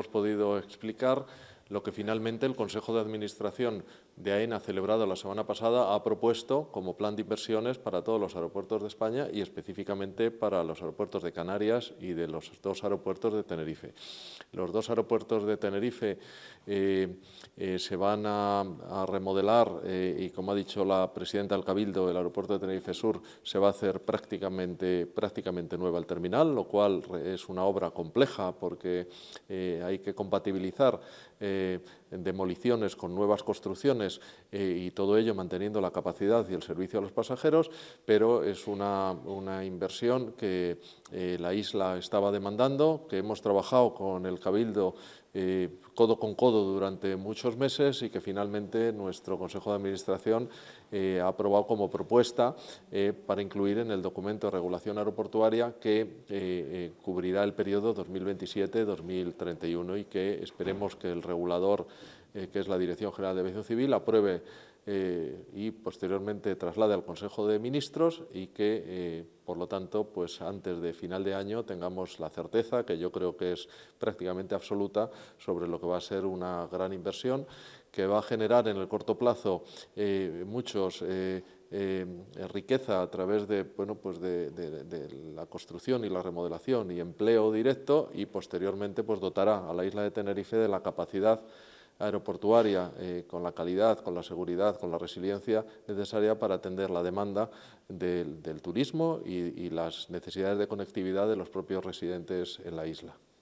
hemos podido explicar lo que finalmente el Consejo de Administración de AENA, celebrado la semana pasada, ha propuesto como plan de inversiones para todos los aeropuertos de España y específicamente para los aeropuertos de Canarias y de los dos aeropuertos de Tenerife. Los dos aeropuertos de Tenerife se van a remodelar y, como ha dicho la presidenta del Cabildo, el aeropuerto de Tenerife Sur se va a hacer prácticamente nueva el terminal, lo cual es una obra compleja porque hay que compatibilizar demoliciones con nuevas construcciones y todo ello manteniendo la capacidad y el servicio a los pasajeros, pero es una inversión que la isla estaba demandando, que hemos trabajado con el Cabildo codo con codo durante muchos meses y que finalmente nuestro Consejo de Administración ha aprobado como propuesta para incluir en el documento de regulación aeroportuaria que cubrirá el periodo 2027-2031 y que esperemos que el regulador, que es la Dirección General de Aviación Civil, apruebe y posteriormente traslade al Consejo de Ministros y que, por lo tanto, pues antes de final de año tengamos la certeza, que yo creo que es prácticamente absoluta, sobre lo que va a ser una gran inversión que va a generar en el corto plazo riqueza a través de, de la construcción y la remodelación y empleo directo, y posteriormente pues dotará a la isla de Tenerife de la capacidad aeroportuaria con la calidad, con la seguridad, con la resiliencia necesaria para atender la demanda del turismo y las necesidades de conectividad de los propios residentes en la isla.